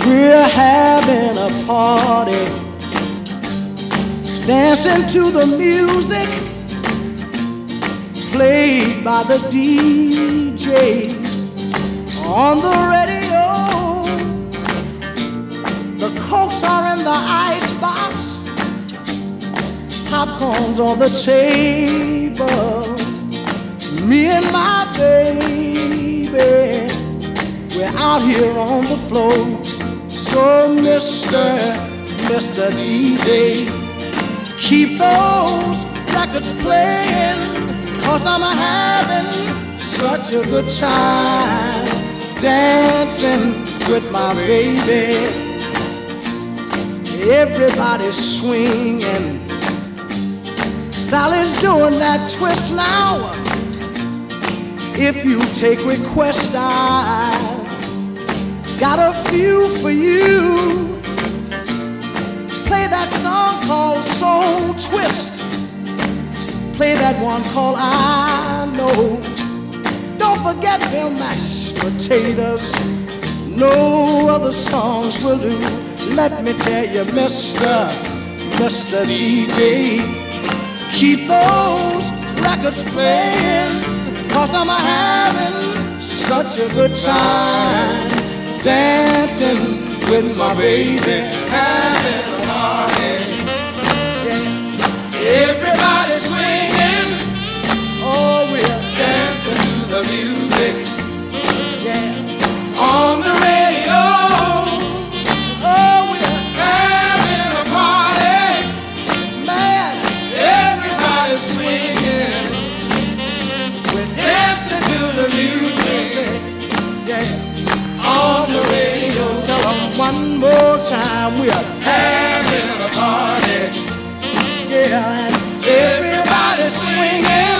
We're having a party, dancing to the music played by the DJ on the radio. The Cokes are in the icebox, popcorn's on the table. Me and my baby, we're out here on the floor. So Mr. DJ, keep those records playing, 'cause I'm having such a good time dancing with my baby. Everybody's swinging, Sally's doing that twist now. If you take requests, I got a few for you. Play that song called Soul Twist. Play that one called I Know. Don't forget them mashed potatoes. No other songs will do. Let me tell you, Mr. DJ, keep those records playing, 'cause I'm having such a good time dancing with my baby, having a party. Yeah. Everybody's swinging, oh, we're dancing to the music. Yeah. On the radio, oh, we're having a party. Man, everybody's swinging, we're dancing to the music. Yeah. On the radio, tell them one more time, we are having a party. Yeah, and everybody's swinging.